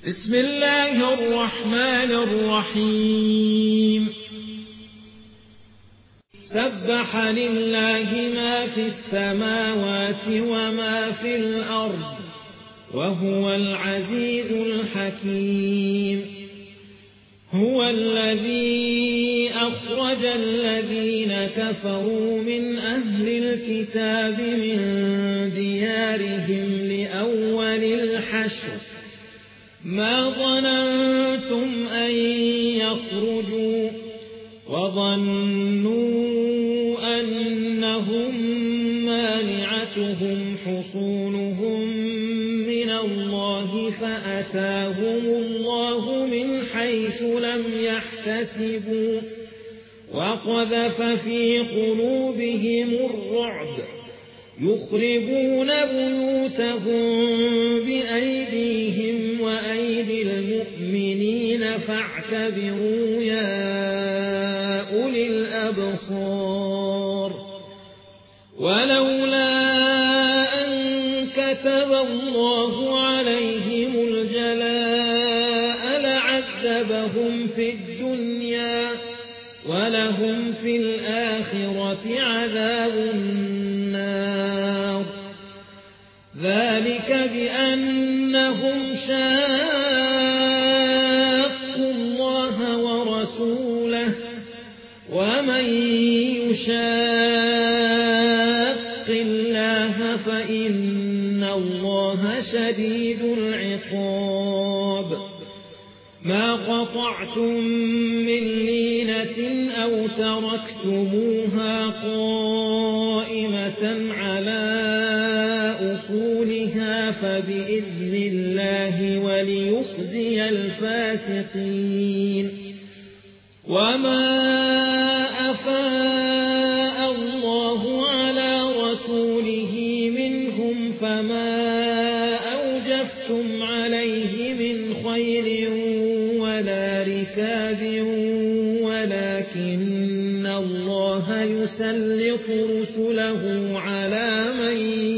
بسم الله الرحمن الرحيم سبح لله ما في السماوات وما في الأرض وهو العزيز الحكيم هو الذي أخرج الذين كفروا من أهل الكتاب من ديارهم لأول الحشر ما ظننتم أن يخرجوا وظنوا أنهم مانعتهم حصونهم من الله فأتاهم الله من حيث لم يحتسبوا وقذف في قلوبهم الرعب يخربون بيوتهم بأيديهم وأيدي المؤمنين فاعتبروا يا أولي الأبصار ولولا أن كتب الله عليهم الجلاء لعذبهم في الدنيا ولهم في الآخرة عذاب النار ذلك بأنهم شاقوا الله ورسوله ومن يشاق الله فإن الله شديد العقاب ما قطعتم من لينة أو تركتموها قائمة على أصولها فبإذن الله وليخزي الفاسقين وما أفاء الله على رسوله منهم فما أوجفتم عليه من خير ولا ركاب ولكن الله يسلط رسله على من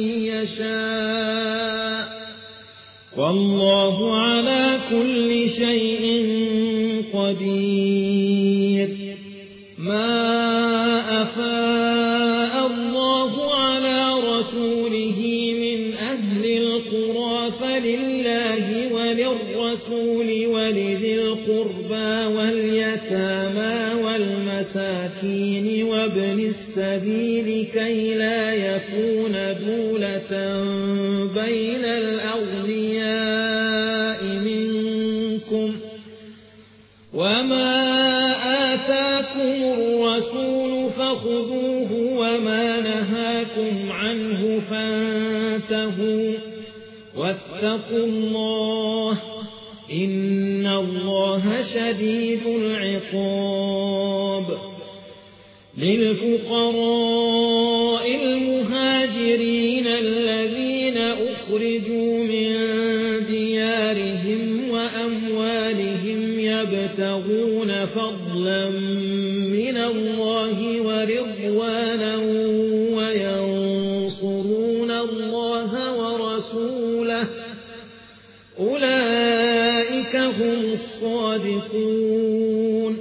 يشاء والله على كل شيء قدير ما أفاء الله على رسوله من أهل القرى فلله وللرسول ولذي القربى واليتامى والمساكين وابن السبيل كي لا يكون دولة بين الأغنياء منكم وما آتاكم الرسول فخذوه وما نهاكم عنه فانتهوا واتقوا الله إن الله شديد العقاب للفقراء المهاجرين الذين أخرجوا من ديارهم وأموالهم يبتغون فضلا من الله ورضوانا وينصرون الله ورسوله أولئك هم الصادقون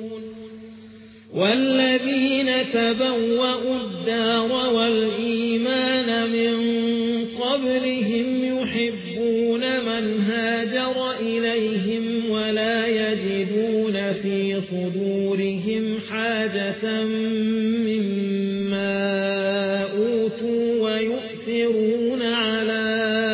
والذين تبوأوا الدار والإيمان من قبلهم يحبون من هاجر إليهم ولا يجدون في صدورهم حاجة مما أوتوا ويؤثرون على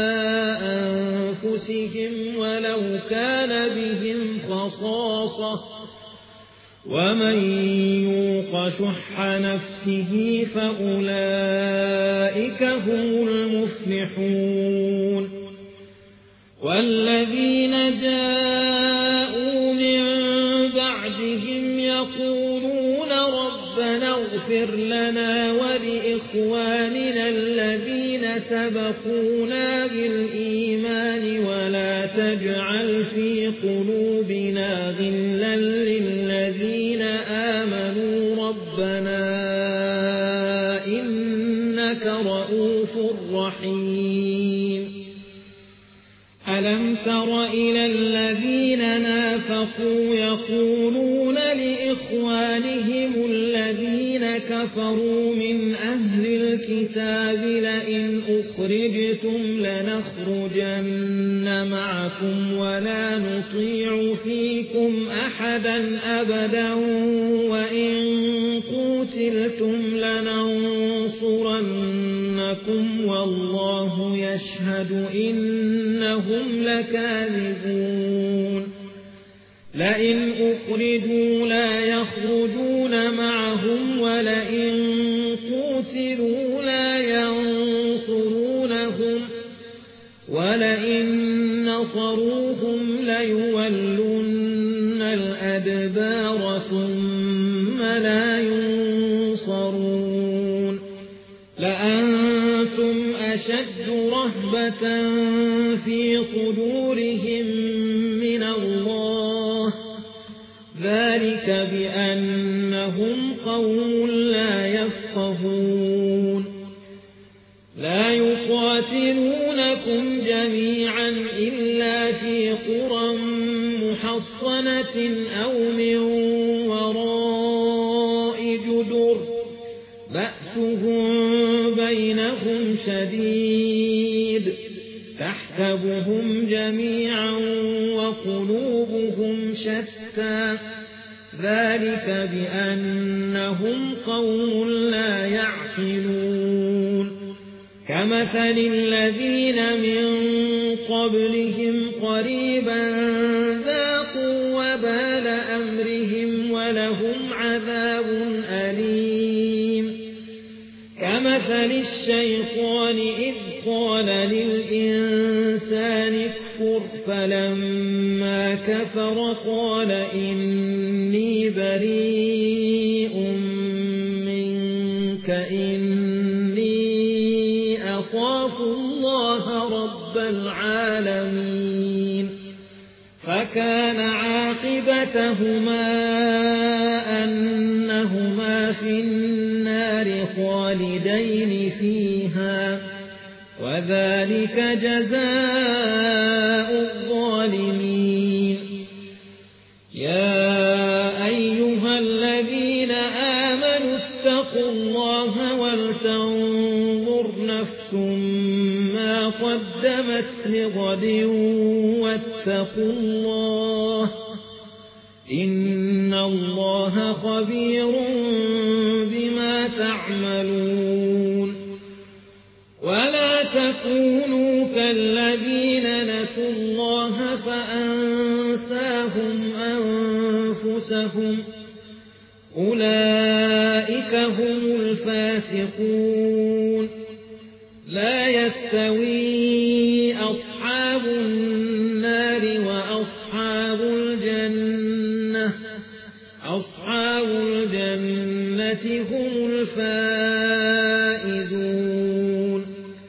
أنفسهم ولو كان بهم خصاصة ومن يوق شح نفسه فأولئك هم المفلحون والذين جاءوا من بعدهم يقولون ربنا اغفر لنا ولإخواننا الذين سبقونا بالإيمان ولا تجعل في قلوبنا غلا للذين آمنوا ربنا إنك رؤوف رحيم ألم تر إلى الذين نافقوا يقولون لإخوانهم الذين كفروا من أهل الكتاب لئن أخرجتم لنخرجن معكم ولا نطيع فيكم أحدا أبدا وإن قتلتم لننصرنكم والله يشهد إنهم لكاذبون لئن أخرجوا لا يخرجون معهم ولئن قتلوا لا ينصرونهم ولئن نصروهم ليولن الأدبار ثم لا ينصرون لأنتم أشد رهبة في صدورهم من الله ذلك بأنهم قوم لا يفقهون لا يقاتلونكم جميعا إلا في قرى محصنة أو من وراء جدر بأسهم بينهم شديد تحسبهم جميعا وقلوبهم شتى ذلك بأنهم قوم لا يعقلون كمثل الذين من قبلهم قريبا ذاقوا وبال أمرهم ولهم عذاب أليم كمثل الشيطان إذ قال للإنسان اكفر فلما كفر قال إني بريء منك إني أخاف الله رب العالمين فكان عاقبتهما أنهما في النار خالدين فيها وذلك جزاء الظالمين يا أيها الذين آمنوا اتقوا الله ولتنظر نفس ما قدمت لغد واتقوا الله إن الله خبير بما تعملون ولا تكونوا كالذين نسوا الله فأنساهم أنفسهم أولئك هم الفاسقون لا يستوي أصحاب النار وأصحاب الجنة أصحاب الجنة هم الفائزون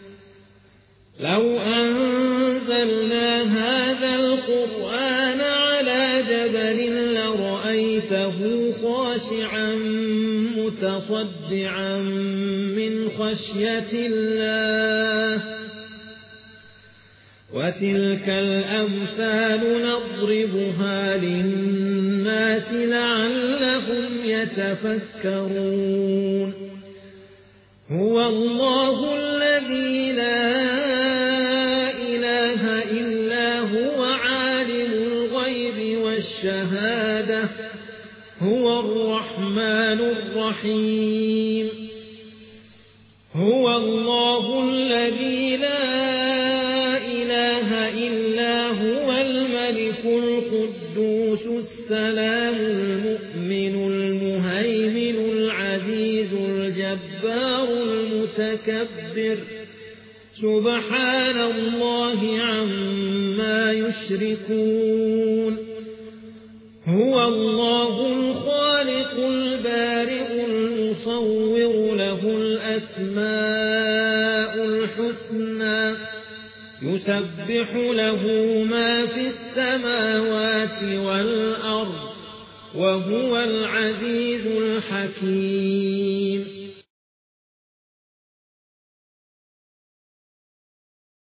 لو أنزلنا هذا القرآن على جبل لرأيته خاشعا متصدعا من خشية الله وتلك الأمثال نضربها للناس لعلهم يتفكرون هو الله الذي لا إله إلا هو عالم الغيب والشهادة هو الرحمن الرحيم هو الله الذي لا إله إلا هو الملك القدوس السلام المؤمن المهيمن العزيز الجبار المتكبر سبحان الله عما يشركون هو الله الخالق البارئ المصور له الأسماء الحسنى يسبح له ما في السماوات والأرض وهو العزيز الحكيم